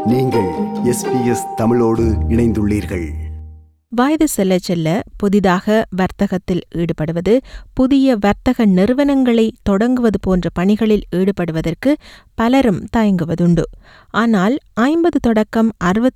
நீங்கள் SBS தமிழோடு இணைந்துள்ளீர்கள். வயது செல்ல செல்ல புதிதாக வர்த்தகத்தில் ஈடுபடுவது, புதிய வர்த்தக நிறுவனங்களை தொடங்குவது போன்ற பணிகளில் ஈடுபடுவதற்கு பலரும் தயங்குவதுண்டு. ஆனால் 50 தொடக்கம்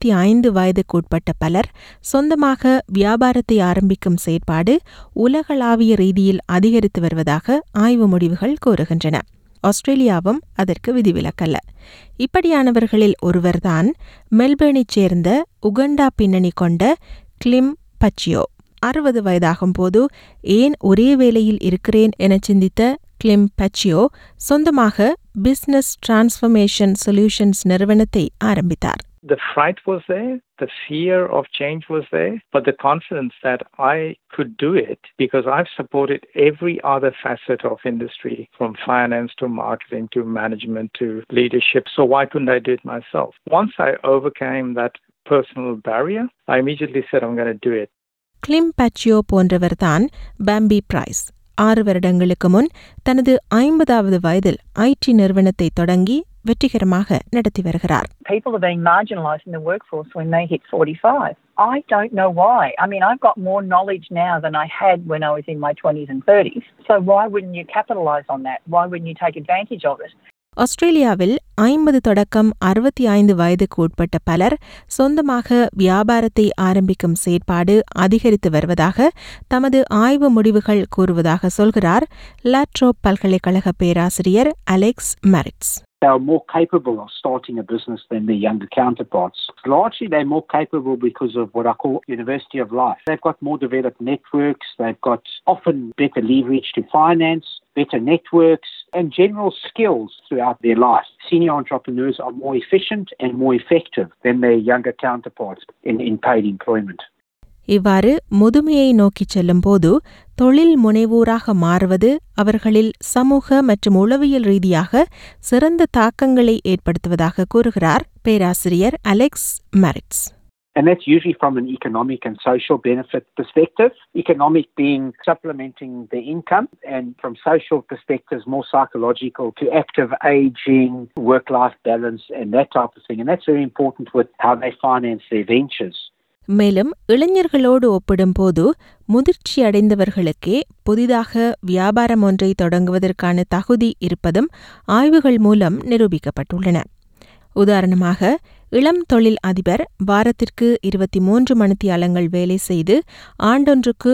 65 வயதுக்குட்பட்ட பலர் சொந்தமாக வியாபாரத்தை ஆரம்பிக்கும் செயற்பாடு உலகளாவிய ரீதியில் அதிகரித்து வருவதாக ஆய்வு முடிவுகள் கூறுகின்றன. ஆஸ்திரேலியாவும் அதற்கு விதிவிலக்கல்ல. இப்படியானவர்களில் ஒருவர்தான் மெல்பர்னைச் சேர்ந்த உகண்டா பின்னணி கொண்ட கிளிம் பச்சியோ. 60 வயதாகும் போது ஏன் ஒரே வேலையில் இருக்கிறேன் என சிந்தித்த கிளிம் பச்சியோ சொந்தமாக பிசினஸ் டிரான்ஸ்ஃபர்மேஷன் சொல்யூஷன்ஸ் நிறுவனத்தை ஆரம்பித்தார். The fright was there, the fear of change was there, but the confidence that I could do it because I've supported every other facet of industry, from finance to marketing to management to leadership. So why couldn't I do it myself? Once I overcame that personal barrier, I immediately said I'm going to do it. கிளிம் பச்சியோ போன்றவர்தான் Bambi Price. 6 வருடங்களுக்கு முன் தனது 50வது வயதில் ID நிறுவனத்தை தொடங்கி வெற்றிகரமாக நடத்தி வருகிறார். People are being marginalised in the workforce when they hit 45. I don't know why. I mean, I've got more knowledge now than I had when I was in my 20s and 30s. So why wouldn't you capitalise on that? Why wouldn't you take advantage of it? ஆஸ்திரேலியாவில் 50 தொடக்கம் 65 வயதுக்கு உட்பட்ட பலர் சொந்தமாக வியாபாரத்தை ஆரம்பிக்கும் செயற்பாடு அதிகரித்து வருவதாக தமது ஆய்வு முடிவுகள் கூறுவதாக சொல்கிறார் லாட்ரோப் பல்கலைக்கழக பேராசிரியர் Alex Merits. They are more capable of starting a business than their younger counterparts. Largely, they're more capable because of what I call university of life. They've got more developed networks. They've got often better leverage to finance, better networks, and general skills throughout their life. Senior entrepreneurs are more efficient and more effective than their younger counterparts in paid employment. இவ்வாறு முதுமையை நோக்கிச் செல்லும் போது தொழில் முனைவோராக மாறுவது அவர்களில் சமூக மற்றும் உளவியல் ரீதியாக சிறந்த தாக்கங்களை ஏற்படுத்துவதாக கூறுகிறார் பேராசிரியர் Alex Merits. And that's usually from an economic and social benefit perspective. Economic being supplementing the income, and from social perspectives, more psychological to active aging, work-life balance, and that type of thing. And that's very important with how they finance their ventures. மேலும் இளைஞர்களோடு ஒப்பிடும்போது முதிர்ச்சி அடைந்தவர்களுக்கே புதிதாக வியாபாரம் ஒன்றை தொடங்குவதற்கான தகுதி இருப்பதும் ஆய்வுகள் மூலம் நிரூபிக்கப்பட்டுள்ளன. உதாரணமாக, இளம் தொழில் அதிபர் வாரத்திற்கு 23 மணித்தியாலங்கள் வேலை செய்து ஆண்டொன்றுக்கு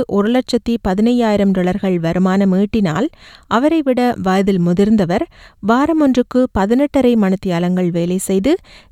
$1,15,000 வருமானம் ஈட்டினால், அவரை விட வயதில் முதிர்ந்தவர் வாரம் ஒன்றுக்கு 18.5 மணித்தியாலங்கள் வேலை செய்து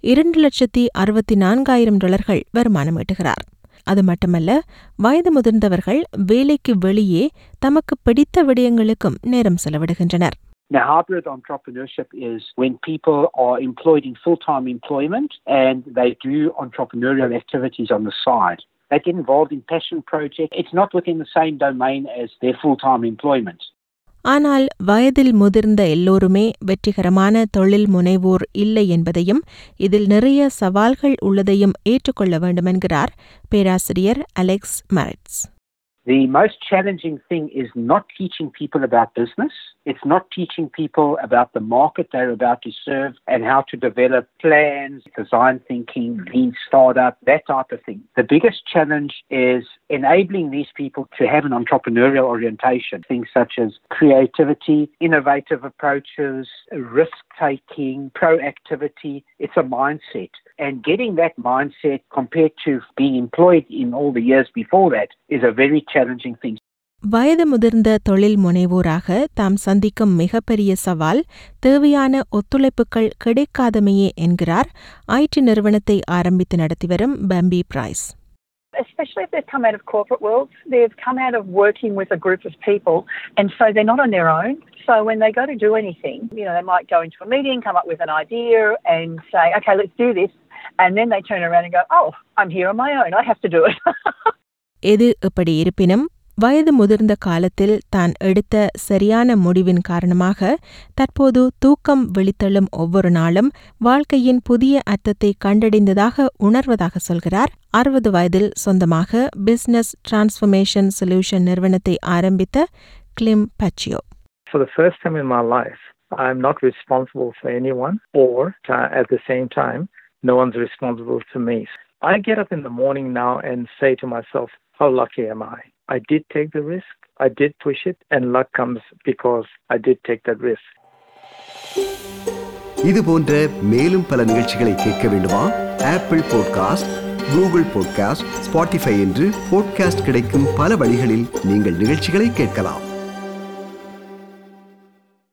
$2,64,000 வருமானம் ஈட்டுகிறார். அது மட்டுமல்ல, வயது முதிர்ந்தவர்கள் வேலைக்கு வெளியே தமக்கு பிடித்த விடயங்களுக்கும் நேரம் செலவிடுகின்றனர். Now, hybrid entrepreneurship is when people are employed in full-time employment and they do entrepreneurial activities on the side. They get involved in passion projects. It's not within the same domain as their full-time employment. ஆனால் வயதில் முதிர்ந்த எல்லோருமே வெற்றிகரமான தொழில் முனைவோர் இல்லை என்பதையும் இதில் நிறைய சவால்கள் உள்ளதையும் ஏற்றுக்கொள்ள வேண்டுமென்கிறார் பேராசிரியர் Alex Merits. The most challenging thing is not teaching people about business. It's not teaching people about the market they're about to serve and how to develop plans, design thinking, lean startup, that type of thing. The biggest challenge is enabling these people to have an entrepreneurial orientation. Things such as creativity, innovative approaches, risk-taking, proactivity. It's a mindset. And getting that mindset compared to being employed in all the years before that is a very challenging thing. வயது முதிர்ந்த தொழில் முனைவோராக தாம் சந்திக்கும் மிகப்பெரிய சவால் தேவையான ஒத்துழைப்புகள் கிடைக்காதமையே என்கிறார் ID நிறுவனத்தை ஆரம்பித்து நடத்தி வரும் Bambi Price. Especially if they've come out of corporate world, they've come out of working with a group of people, and so they're not on their own. So when they go to do anything, they might go into a meeting, come up with an idea and say, okay, let's do this. And then they turn around and go, oh, I'm here on my own, I have to do it. எது எப்படி இருப்பினும் வயது முதிர்ந்த காலத்தில் தான் எடுத்த சரியான முடிவின் காரணமாக தற்போது தூக்கம் விழித்தெழும் ஒவ்வொரு நாளும் வாழ்க்கையின் புதிய அர்த்தத்தை கண்டடைந்ததாக உணர்வதாக சொல்கிறார் 60 வயதில் சொந்தமாக பிசினஸ் டிரான்ஸ்ஃபர்மேஷன் சொல்யூஷன் நிறுவனத்தை ஆரம்பித்த கிளிம் பச்சியோ. For the first time in my life, I'm not responsible for anyone, or at the same time, No one's responsible to me. I get up in the morning now and say to myself, how lucky am I? I did take the risk, I did push it, and luck comes because I did take that risk. இது போன்ற மேலும் பல நிகழ்ச்சிகளை கேட்க வேண்டுமா? Apple podcast, Google podcast, Spotify என்று podcast கிடைக்கும் பல வழிகளில் நீங்கள் நிகழ்ச்சிகளை கேட்கலாம்.